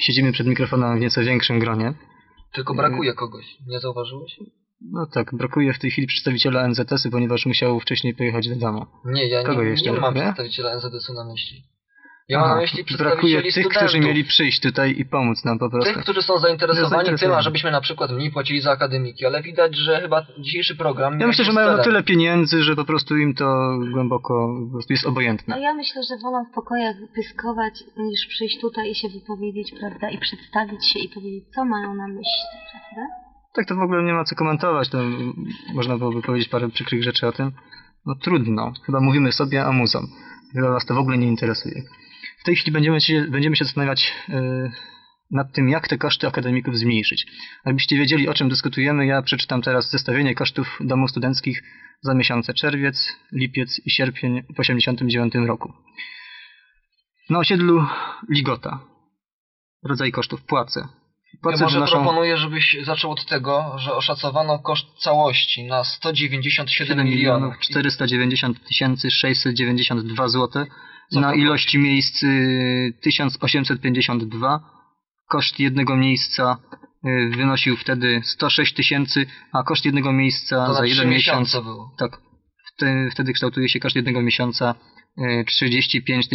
siedzimy przed mikrofonem w nieco większym gronie. Tylko brakuje kogoś, nie zauważyłeś? No tak, brakuje w tej chwili przedstawiciela NZS-u, ponieważ musiał wcześniej pojechać do domu. Nie, ja Kogo nie, jeszcze? nie mam Nie? przedstawiciela NZS-u na myśli. Ja mam na myśli przedstawicieli brakuje tych, studentów. którzy mieli przyjść tutaj i pomóc nam po prostu. Tych, którzy są zainteresowani tym, ażebyśmy na przykład mniej płacili za akademiki, ale widać, że chyba dzisiejszy program... Ja myślę, że mają na tyle pieniędzy, że po prostu im to głęboko po prostu jest obojętne. A ja myślę, że wolą w pokojach pyskować, niż przyjść tutaj i się wypowiedzieć, prawda, i przedstawić się i powiedzieć, co mają na myśli, prawda? Tak, to w ogóle nie ma co komentować, to można byłoby powiedzieć parę przykrych rzeczy o tym. No trudno, chyba mówimy sobie, a muzom. Chyba was to w ogóle nie interesuje. W tej chwili będziemy się zastanawiać nad tym, jak te koszty akademików zmniejszyć. Jakbyście wiedzieli, o czym dyskutujemy, ja przeczytam teraz zestawienie kosztów domów studenckich za miesiące czerwiec, lipiec i sierpień w 1989 roku. Na osiedlu Ligota. Rodzaj kosztów. Płace. Ja może proponuję, żebyś zaczął od tego, że oszacowano koszt całości na 197 milionów 490 692 zł. Na ilość miejsc 1852. Koszt jednego miejsca wynosił wtedy 106 000, a koszt jednego miejsca to za jeden miesiąc. Było. Tak. Wtedy kształtuje się koszt jednego miesiąca 35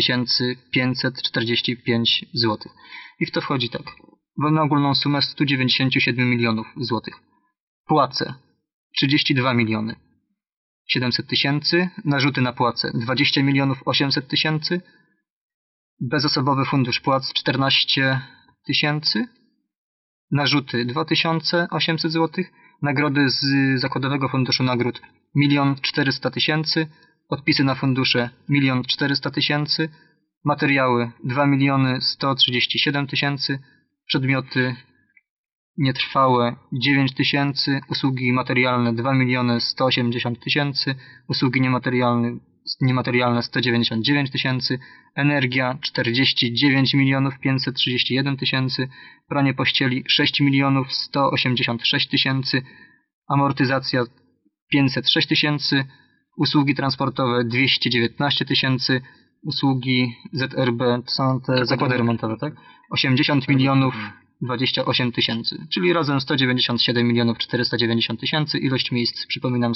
545 zł. I w to wchodzi tak. Na ogólną sumę 197 milionów złotych. Płace 32 miliony 700 000, narzuty na płace 20 milionów 800 000, bezosobowy fundusz płac 14 000, narzuty 2800 zł, nagrody z zakładowego funduszu nagród 1 400 000, odpisy na fundusze 1 400 000, materiały 2 137 000, przedmioty nietrwałe 9 000, usługi materialne 2 180 000, usługi niematerialne 199 000, energia 49 531 000, pranie pościeli 6 186 000, amortyzacja 506 000, usługi transportowe 219 000, usługi ZRB, to są te zakłady remontowe, tak? 80 milionów 28 000, czyli razem 197 490 000, ilość miejsc, przypominam,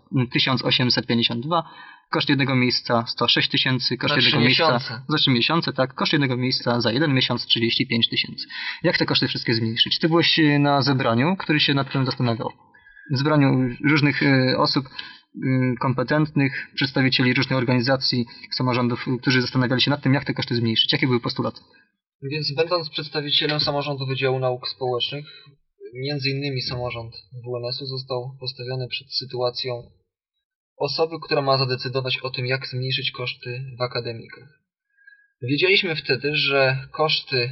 1852, koszt jednego miejsca 106 000, koszt jednego miejsca za 3 miesiące, tak, koszt jednego miejsca za jeden miesiąc 35 000. Jak te koszty wszystkie zmniejszyć? Ty byłeś na zebraniu, który się nad tym zastanawiał. Zebraniu różnych osób kompetentnych, przedstawicieli różnych organizacji, samorządów, którzy zastanawiali się nad tym, jak te koszty zmniejszyć. Jakie były postulaty? Więc będąc przedstawicielem samorządu Wydziału Nauk Społecznych, między innymi samorząd WNS-u został postawiony przed sytuacją osoby, która ma zadecydować o tym, jak zmniejszyć koszty w akademikach. Wiedzieliśmy wtedy, że koszty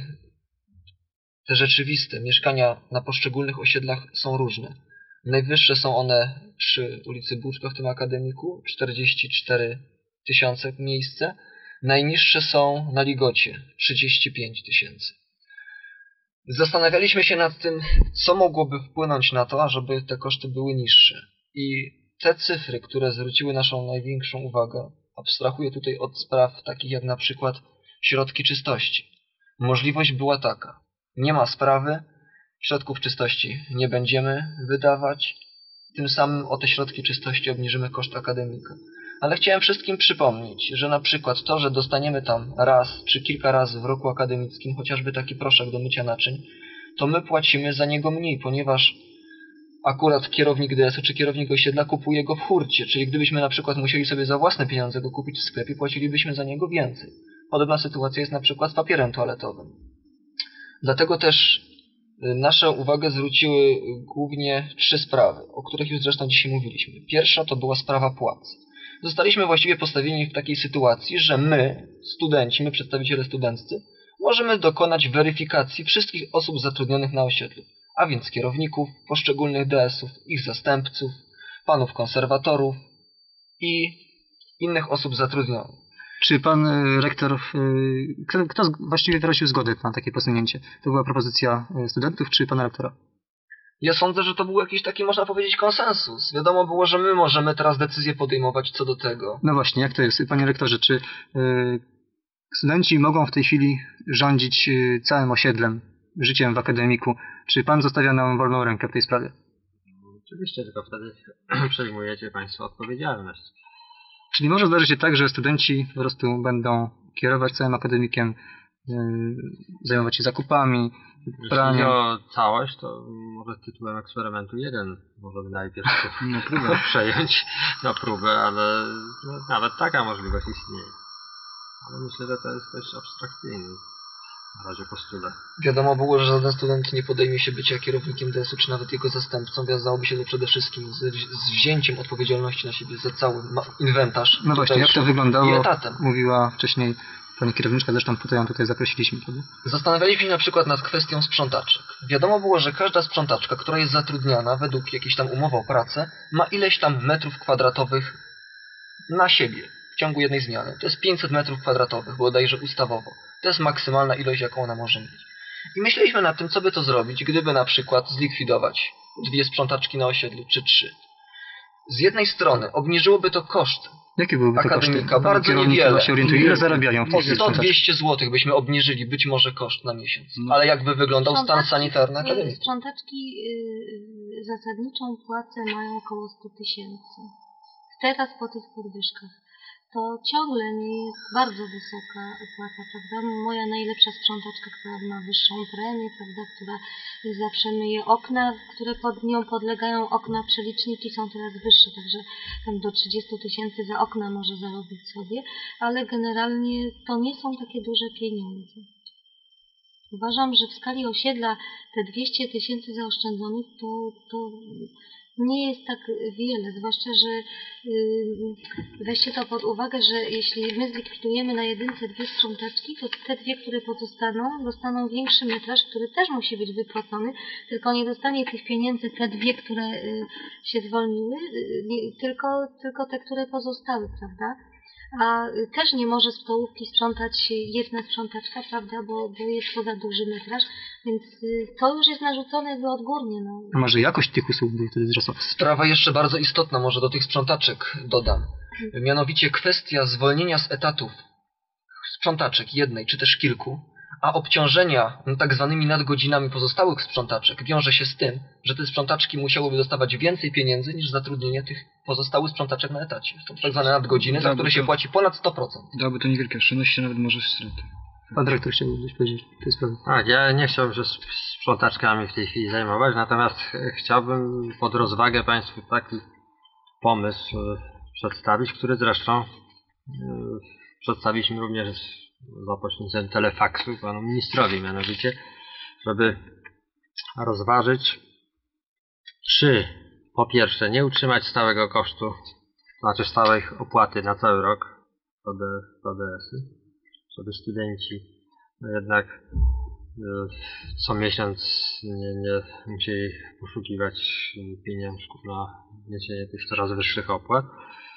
te rzeczywiste mieszkania na poszczególnych osiedlach są różne. Najwyższe są one przy ulicy Buczka w tym akademiku, 44 000 miejsce. Najniższe są na Ligocie, 35 000. Zastanawialiśmy się nad tym, co mogłoby wpłynąć na to, ażeby te koszty były niższe. I te cyfry, które zwróciły naszą największą uwagę, abstrahuję tutaj od spraw takich jak na przykład środki czystości. Możliwość była taka. Nie ma sprawy, środków czystości nie będziemy wydawać, tym samym o te środki czystości obniżymy koszt akademika. Ale chciałem wszystkim przypomnieć, że na przykład to, że dostaniemy tam raz czy kilka razy w roku akademickim chociażby taki proszek do mycia naczyń, to my płacimy za niego mniej, ponieważ akurat kierownik DS-u czy kierownik osiedla kupuje go w hurcie, czyli gdybyśmy na przykład musieli sobie za własne pieniądze go kupić w sklepie, płacilibyśmy za niego więcej. Podobna sytuacja jest na przykład z papierem toaletowym. Dlatego też naszą uwagę zwróciły głównie 3 sprawy, o których już zresztą dzisiaj mówiliśmy. Pierwsza to była sprawa płac. Zostaliśmy właściwie postawieni w takiej sytuacji, że my, studenci, my przedstawiciele studenccy, możemy dokonać weryfikacji wszystkich osób zatrudnionych na osiedlu, a więc kierowników poszczególnych DS-ów, ich zastępców, panów konserwatorów i innych osób zatrudnionych. Czy pan rektor, kto właściwie wyraził zgodę na takie posunięcie? To była propozycja studentów czy pana rektora? Ja sądzę, że to był jakiś taki, można powiedzieć, konsensus. Wiadomo było, że my możemy teraz decyzję podejmować co do tego. No właśnie, jak to jest? Panie rektorze, czy studenci mogą w tej chwili rządzić całym osiedlem życiem w akademiku. Czy pan zostawia nam wolną rękę w tej sprawie? Oczywiście, tylko wtedy przejmujecie Państwo odpowiedzialność. Czyli może zdarzyć się tak, że studenci po prostu będą kierować całym akademikiem, zajmować się zakupami, Jeśli praniem. chodzi o całość, to może tytułem eksperymentu jeden możemy najpierw Na próbę. przejąć na próbę, ale no, nawet taka możliwość istnieje. Ale myślę, że to jest dość abstrakcyjny na razie postulat. Wiadomo było, że żaden student nie podejmie się bycia kierownikiem DS-u, czy nawet jego zastępcą. Wiązałoby się to przede wszystkim z wzięciem odpowiedzialności na siebie za cały inwentarz. No właśnie, jak to wyglądało, I etatem. mówiła wcześniej pani kierowniczka, zresztą ją tutaj zaprosiliśmy. Prawda? Zastanawialiśmy się na przykład nad kwestią sprzątaczek. Wiadomo było, że każda sprzątaczka, która jest zatrudniana według jakiejś tam umowy o pracę, ma ileś tam metrów kwadratowych na siebie w ciągu jednej zmiany. To jest 500 metrów kwadratowych, bodajże ustawowo. To jest maksymalna ilość, jaką ona może mieć. I myśleliśmy nad tym, co by to zrobić, gdyby na przykład zlikwidować 2 sprzątaczki na osiedlu, czy 3. Z jednej strony obniżyłoby to koszty Jakie byłyby te koszty? akademika, bardzo Kierownik niewiele. chyba się orientuje, ile zarabiają w O tej sprzątaczce? 100-200 zł byśmy obniżyli być może koszt na miesiąc. Ale jakby wyglądał stan sanitarny akademii? Sprzątaczki zasadniczą płacę mają około 100 000. Teraz po tych podwyżkach. To ciągle nie jest bardzo wysoka opłata, prawda? Moja najlepsza sprzątaczka, która ma wyższą premię, prawda, która zawsze myje okna, które pod nią podlegają okna, przeliczniki są teraz wyższe, także tam do 30 000 za okna może zarobić sobie, ale generalnie to nie są takie duże pieniądze. Uważam, że w skali osiedla te 200 000 zaoszczędzonych to nie jest tak wiele, zwłaszcza, że weźcie to pod uwagę, że jeśli my zlikwidujemy na jedynce 2 sprzątaczki, to te 2, które pozostaną, dostaną większy metraż, który też musi być wypłacony, tylko nie dostanie tych pieniędzy te 2, które się zwolniły, tylko te, które pozostały, prawda? A też nie może stołówki sprzątać jedna sprzątaczka, prawda, bo jest to za duży metraż, więc to już jest narzucone jakby odgórnie. No. A może jakość tych usług by wtedy wzrosła? Sprawa jeszcze bardzo istotna, może do tych sprzątaczek dodam. Mianowicie kwestia zwolnienia z etatów sprzątaczek jednej czy też kilku, a obciążenia tak zwanymi nadgodzinami pozostałych sprzątaczek wiąże się z tym, że te sprzątaczki musiałyby dostawać więcej pieniędzy niż zatrudnienie tych pozostałych sprzątaczek na etacie. Są tak zwane nadgodziny, za które się płaci ponad 100%. Dałoby to niewielkie oszczędności, nawet może straty. Pan dyrektor chciałby coś powiedzieć w tej sprawie. Tak, ja nie chciałbym się sprzątaczkami w tej chwili zajmować, natomiast chciałbym pod rozwagę Państwu taki pomysł przedstawić, który zresztą przedstawiliśmy również za pośrednictwem telefaksu panu ministrowi, mianowicie, żeby rozważyć, czy po pierwsze nie utrzymać stałego kosztu, znaczy stałej opłaty na cały rok ODS-y, żeby studenci jednak co miesiąc nie musieli poszukiwać pieniążków na niesienie tych coraz wyższych opłat,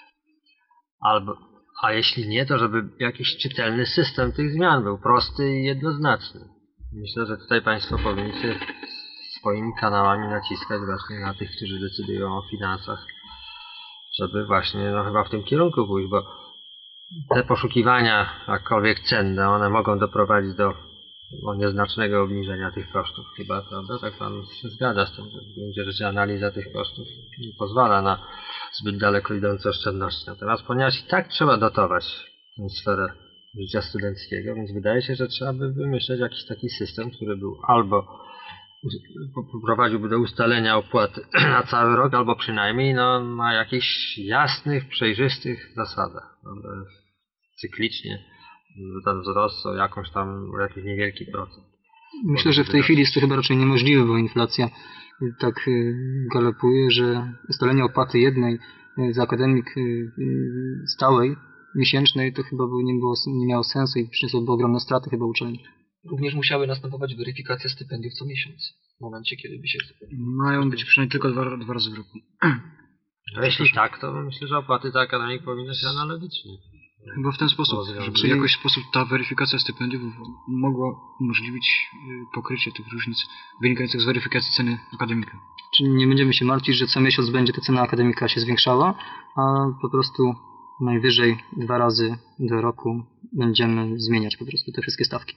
a jeśli nie, to żeby jakiś czytelny system tych zmian był prosty i jednoznaczny. Myślę, że tutaj Państwo powinniście swoimi kanałami naciskać właśnie na tych, którzy decydują o finansach, żeby właśnie chyba w tym kierunku pójść, bo te poszukiwania, jakkolwiek cenne, one mogą doprowadzić do nieznacznego obniżenia tych kosztów chyba, prawda? Tak Pan się zgadza z tym, że w gruncie rzeczy analiza tych kosztów nie pozwala na zbyt daleko idące oszczędności. Natomiast ponieważ i tak trzeba dotować tę sferę życia studenckiego, więc wydaje się, że trzeba by wymyśleć jakiś taki system, który był albo prowadziłby do ustalenia opłaty na cały rok, albo przynajmniej na jakichś jasnych, przejrzystych zasadach. Cyklicznie ten wzrost o jakiś niewielki procent. Myślę, że w tej chwili jest to chyba raczej niemożliwe, bo inflacja tak galopuje, że ustalenie opłaty jednej za akademik stałej, miesięcznej, to chyba nie miało sensu i przyniosłoby ogromne straty chyba uczelni. Również musiały następować weryfikacje stypendiów co miesiąc, w momencie, kiedy by się... Mają być przynajmniej tylko dwa razy w roku. No jeśli tak, to myślę, że opłaty za akademik powinny się analogicznie. Chyba w ten sposób, żeby w jakiś sposób ta weryfikacja stypendiów mogła umożliwić pokrycie tych różnic wynikających z weryfikacji ceny akademika. Czyli nie będziemy się martwić, że co miesiąc będzie ta cena akademika się zwiększała, a po prostu najwyżej 2 razy do roku będziemy zmieniać po prostu te wszystkie stawki.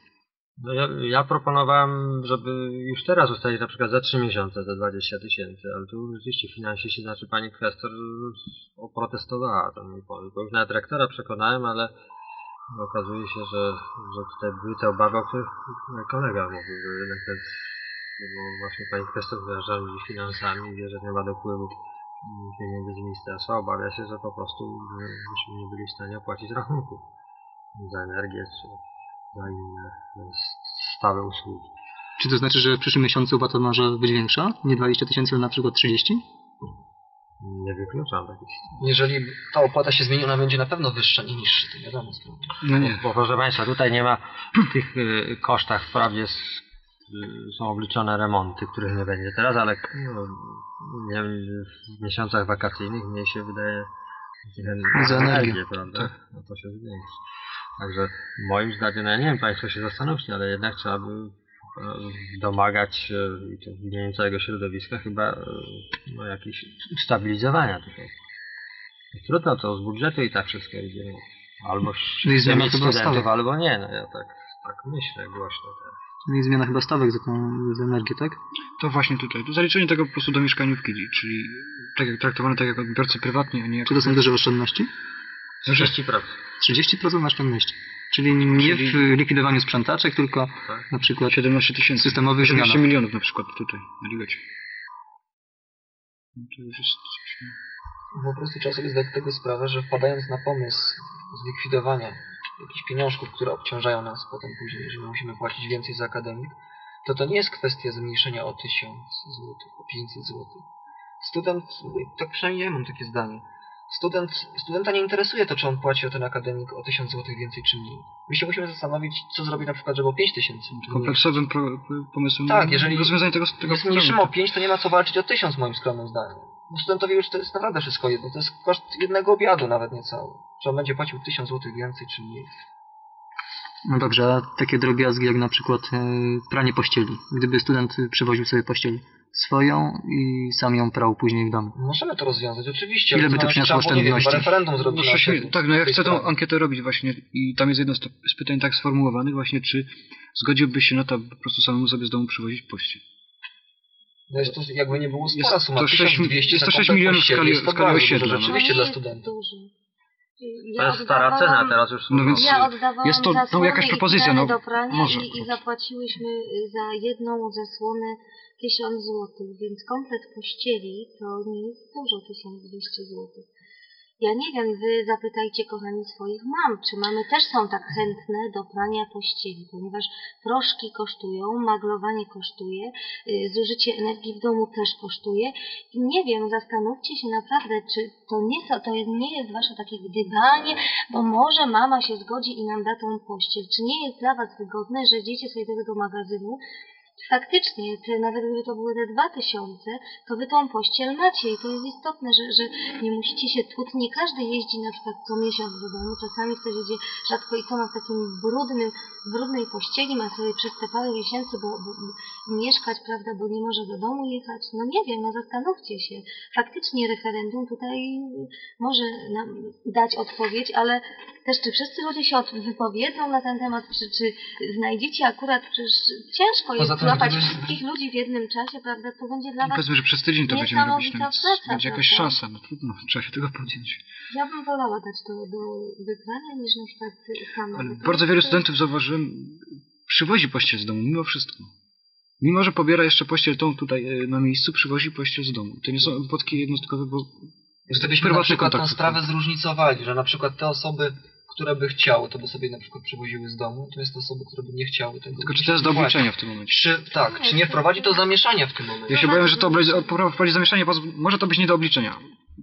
No ja proponowałem, żeby już teraz ustalić na przykład za 3 miesiące te 20 000, ale tu rzeczywiście finansiści, znaczy pani kwestor oprotestowała ten mój pomysł, bo już nawet rektora przekonałem, ale okazuje się, że tutaj były te obawy, o których mój kolega mówił, że jednak bo właśnie pani kwestor, która rządzi finansami, wie, że nie ma dopływu pieniędzy z ministerstwa, obawia się, że po prostu byśmy nie byli w stanie opłacić rachunków za energię czy za inne stałe usługi. Czy to znaczy, że w przyszłym miesiącu opłata może być większa? Nie 20 000, ale na przykład 30? Nie wykluczam takich. Jeżeli ta opłata się zmieni, ona będzie na pewno wyższa, nie niższa, to wiadomo sprawa. No nie. Bo proszę Państwa, tutaj nie ma w tych kosztach wprawdzie są obliczone remonty, których nie będzie teraz, ale nie wiem, w miesiącach wakacyjnych mniej się wydaje za energię, prawda? Tak. No to się zwiększy. Także moim zdaniem, no ja nie wiem, Państwo się zastanówcie, ale jednak trzeba by domagać się i to w imieniu całego środowiska chyba jakieś stabilizowania tutaj. Trudno to z budżetu i tak wszystko idzie. No. Albo zmiana mieć chyba studentów, stawek. albo nie. No ja tak myślę głośno teraz. No i zmiana chyba stawek za energię, tak? To właśnie tutaj. To zaliczenie tego po prostu do mieszkaniówki, czyli traktowane tak jak odbiorcy prywatni, a nie jak... Czy to są duże oszczędności? 30%. 30% oszczędności. Czyli nie w likwidowaniu sprzątaczek, tylko Tak. na przykład 17 000. systemowych 17 zmianach. milionów na przykład tutaj, na Ligecie. No to już jest coś... Po prostu trzeba sobie zdać tego sprawę, że wpadając na pomysł zlikwidowania jakichś pieniążków, które obciążają nas potem później, że musimy płacić więcej za akademik, to nie jest kwestia zmniejszenia o 1000 zł, o 500 zł. Student, tak przynajmniej ja mam takie zdanie, studenta nie interesuje to, czy on płaci o ten akademik o 1000 zł więcej czy mniej. My się musimy zastanowić, co zrobić na przykład, żeby o 5000. Kompleksowym pomysłem Tak, jeżeli rozwiązania tego jest mniejszym o 5, to nie ma co walczyć o 1000 moim skromnym zdaniem. Bo studentowi już to jest naprawdę wszystko jedno. To jest koszt jednego obiadu, nawet niecały. Czy on będzie płacił 1000 zł więcej czy mniej. No dobrze, a takie drobiazgi jak na przykład pranie pościeli. Gdyby student przywoził sobie pościel swoją i sam ją prał później w domu. Możemy to rozwiązać, oczywiście. Ile by to przyniosło oszczędności? Chyba referendum zrobić. Tak, no ja chcę tą ankietę robić właśnie i tam jest jedno z pytań tak sformułowanych właśnie, czy zgodziłbyś się na to, aby po prostu samemu sobie z domu przywozić pościel. No jest to jakby nie było spora Jest suma. to 1200 jest to za 6 komplet milionów w pościeli. skali Jest to osiedla, bardzo dużo, no. rzeczywiście To dla nie studentów. jest duży. To jest stara cena, teraz już są No więc Ja oddawałam jest to zasłony jakaś i propozycja, krany no do prania może. i zapłaciłyśmy za jedną zasłonę 1000 zł, więc komplet pościeli to nie jest dużo, 1200 zł. Ja nie wiem, wy zapytajcie kochani swoich mam, czy mamy też są tak chętne do prania pościeli, ponieważ proszki kosztują, maglowanie kosztuje, zużycie energii w domu też kosztuje i nie wiem, zastanówcie się naprawdę, czy to nie jest wasze takie gdybanie, bo może mama się zgodzi i nam da tą pościel. Czy nie jest dla was wygodne, że idziecie sobie do tego magazynu, faktycznie, nawet gdyby to były te 2000, to wy tą pościel macie i to jest istotne, że nie musicie się tłuc. Nie każdy jeździ na przykład co miesiąc do domu, czasami ktoś jedzie rzadko i to ma w takim brudnej pościeli, ma sobie przez te parę miesięcy bo mieszkać, prawda, bo nie może do domu jechać. No nie wiem, no zastanówcie się. Faktycznie referendum tutaj może nam dać odpowiedź, ale też czy wszyscy ludzie się wypowiedzą na ten temat, czy znajdziecie akurat, przecież ciężko jest złapać wszystkich ludzi w jednym czasie, prawda, to będzie dla was Powiedzmy, że przez tydzień to będziemy robić, niesamowita więc praca, będzie jakaś prawda? szansa, no trudno, trzeba się tego podjąć. Ja bym wolała dać to do wybrania niż na przykład sama. Ale bardzo wielu studentów, zauważyłem, przywozi pościel z domu, mimo wszystko. Mimo, że pobiera jeszcze pościel tą tutaj na miejscu, przywozi pościel z domu. To nie są wypadki jednostkowe, bo jest taki Gdybyśmy na prywatny przykład tą kontakt. sprawę zróżnicowali, że na przykład te osoby, które by chciały, to by sobie na przykład przywoziły z domu, to jest osoby, które by nie chciały tego. Tylko czy to jest do obliczenia w tym momencie? Czy nie wprowadzi to zamieszania w tym momencie? Ja się boję, że to wprowadzi zamieszanie, bo może to być nie do obliczenia.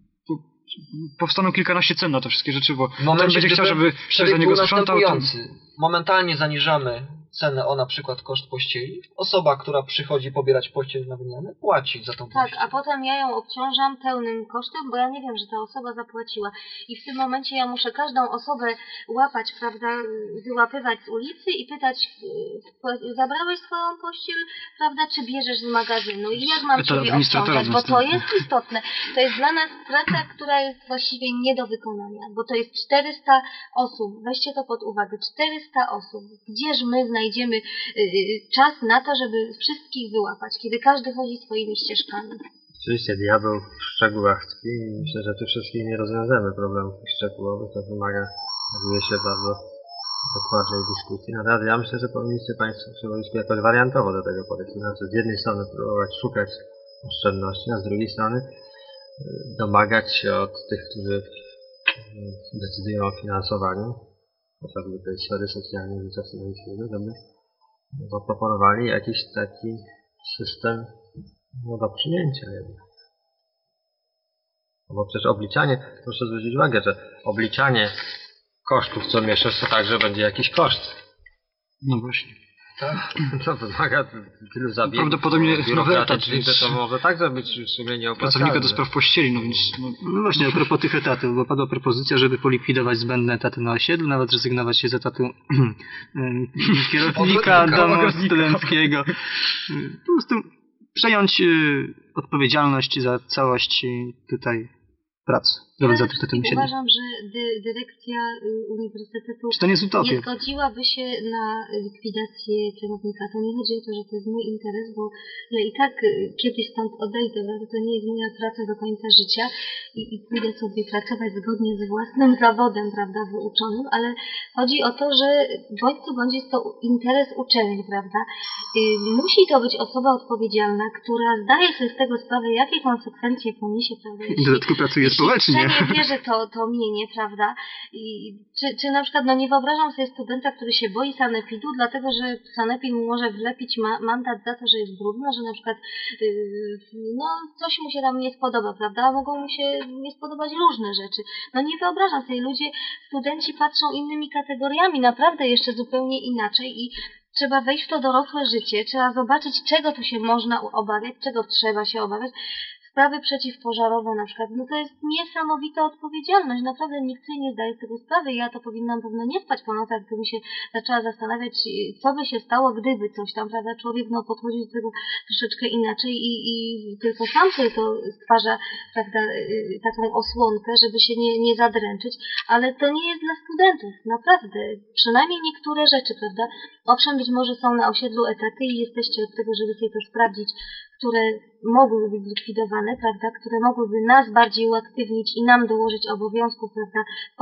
Powstaną kilkanaście cen na te wszystkie rzeczy, bo W momencie, ten będzie chciał, gdyby żeby ktoś przebieg za niego był sprzątał. następujący. Momentalnie zaniżamy cenę o na przykład koszt pościeli. Osoba, która przychodzi pobierać pościel na wymianę, płaci za tą Tak, pościel. a potem ja ją obciążam pełnym kosztem, bo ja nie wiem, że ta osoba zapłaciła. I w tym momencie ja muszę każdą osobę łapać, prawda, wyłapywać z ulicy i pytać, zabrałeś swoją pościel, prawda, czy bierzesz z magazynu? I jak mam To ciebie administratora obciążać? Bo to jest istotne. To jest dla nas praca, która jest właściwie nie do wykonania, bo to jest 400 osób. Weźcie to pod uwagę. 400 osób. Gdzież my znajdziemy znajdziemy czas na to, żeby wszystkich wyłapać, kiedy każdy chodzi swoimi ścieżkami. Oczywiście diabeł w szczegółach tkwi i myślę, że tu wszystkich nie rozwiążemy problemów szczegółowych, to wymaga, okazuje się, bardzo dokładnej dyskusji. Natomiast ja myślę, że powinniście Państwo przychodzić jakoś wariantowo do tego podejścia. Znaczy z jednej strony próbować szukać oszczędności, a z drugiej strony domagać się od tych, którzy decydują o finansowaniu, chociażby tej sfery socjalnej życia studenckiego, żeby zaproponowali jakiś taki system do przyjęcia jednak. No bo przecież obliczanie, proszę zwrócić uwagę, że obliczanie kosztów co miesiąc to także będzie jakiś koszt. No właśnie. To wymaga tylu zabiegów Prawdopodobnie nowy etat, biurokratycznych, że to może także być w sumie nieopłacalne. Pracownika do spraw pościeli, no więc... No właśnie, a propos tych etatów, bo padła propozycja, żeby polikwidować zbędne etaty na osiedlu, nawet zrezygnować się z etatu kierownika domu studenckiego. Po prostu przejąć odpowiedzialność za całość tutaj prac. Nawet za to tym się. Uważam, że dyrekcja uniwersytetu Czy to nie jest utopia? nie zgodziłaby się na likwidację kierownika. To nie chodzi o to, że to jest mój interes, bo ja i tak kiedyś stąd odejdę, ale to nie jest moja praca do końca życia i pójdę sobie pracować zgodnie ze własnym zawodem, prawda, wyuczonym, ale chodzi o to, że bądź co bądź jest to interes uczelni, prawda. Musi to być osoba odpowiedzialna, która zdaje sobie z tego sprawę, jakie konsekwencje poniesie, prawda. W dodatku pracuje społecznie. Nie bierze to mienie, prawda? Czy na przykład, no nie wyobrażam sobie studenta, który się boi sanepidu, dlatego że sanepid mu może wlepić mandat za to, że jest brudno, że na przykład no coś mu się tam nie spodoba, prawda? Mogą mu się nie spodobać różne rzeczy. No nie wyobrażam sobie, studenci patrzą innymi kategoriami, naprawdę jeszcze zupełnie inaczej i trzeba wejść w to dorosłe życie, trzeba zobaczyć, czego tu się można obawiać, czego trzeba się obawiać. Sprawy przeciwpożarowe na przykład, no to jest niesamowita odpowiedzialność, naprawdę nikt sobie nie zdaje z tego sprawy. Ja to powinnam pewno nie spać po nocach, gdybym się zaczęła zastanawiać, co by się stało, gdyby coś tam, prawda, człowiek podchodził do tego troszeczkę inaczej i tylko sam sobie to stwarza, prawda, taką osłonkę, żeby się nie zadręczyć, ale to nie jest dla studentów, naprawdę, przynajmniej niektóre rzeczy, prawda, owszem, być może są na osiedlu etaty i jesteście od tego, żeby sobie to sprawdzić, które mogłyby być zlikwidowane, prawda, które mogłyby nas bardziej uaktywnić i nam dołożyć obowiązków, prawda,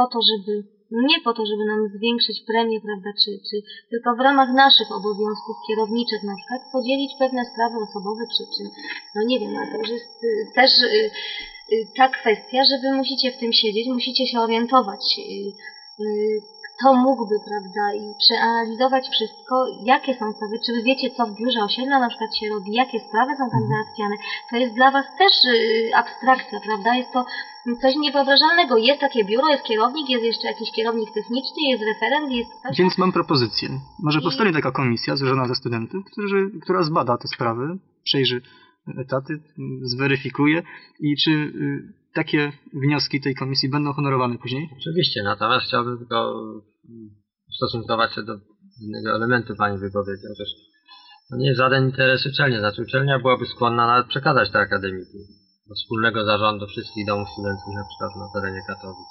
nie po to, żeby nam zwiększyć premię, prawda, czy tylko w ramach naszych obowiązków kierowniczych na przykład podzielić pewne sprawy osobowe, czy no nie wiem, ale to już jest też ta kwestia, że wy musicie w tym siedzieć, musicie się orientować, kto mógłby, prawda, i przeanalizować wszystko, jakie są sprawy, czy wy wiecie, co w biurze osiedla na przykład się robi, jakie sprawy są tam załatwiane. To jest dla was też abstrakcja, prawda, jest to coś niewyobrażalnego. Jest takie biuro, jest kierownik, jest jeszcze jakiś kierownik techniczny, jest referent, jest ktoś... Więc mam propozycję. Może powstanie taka komisja złożona ze studentów, która zbada te sprawy, przejrzy etaty, zweryfikuje i czy takie wnioski tej komisji będą honorowane później? Oczywiście, natomiast chciałbym tylko ustosunkować się do innego elementu Pani wypowiedzi. Otóż to nie jest żaden interes uczelni. Znaczy uczelnia byłaby skłonna nawet przekazać te akademiki do wspólnego zarządu wszystkich domów studenckich, na przykład na terenie Katowic.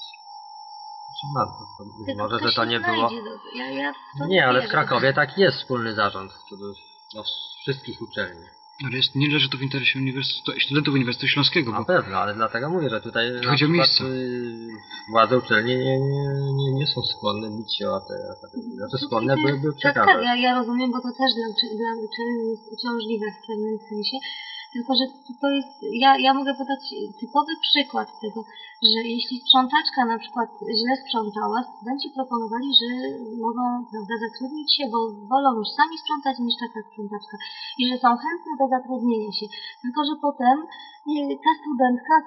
Być może, że to nie było... Nie, ale w Krakowie tak jest wspólny zarząd do wszystkich uczelni. Ale nie leży to w interesie studentów Uniwersytetu Śląskiego. Na pewno, ale dlatego mówię, że tutaj na chodzi o przykład miejsce. władze uczelni nie są skłonne bić się o te akademie. Znaczy skłonne byłyby przekazać. Tak, ja rozumiem, bo to też dla uczelni jest uciążliwe w pewnym sensie. Tylko, że to jest, ja mogę podać typowy przykład tego, że jeśli sprzątaczka na przykład źle sprzątała, studenci proponowali, że mogą, prawda, zatrudnić się, bo wolą już sami sprzątać niż taka sprzątaczka i że są chętne do zatrudnienia się. Tylko, że potem ta studentka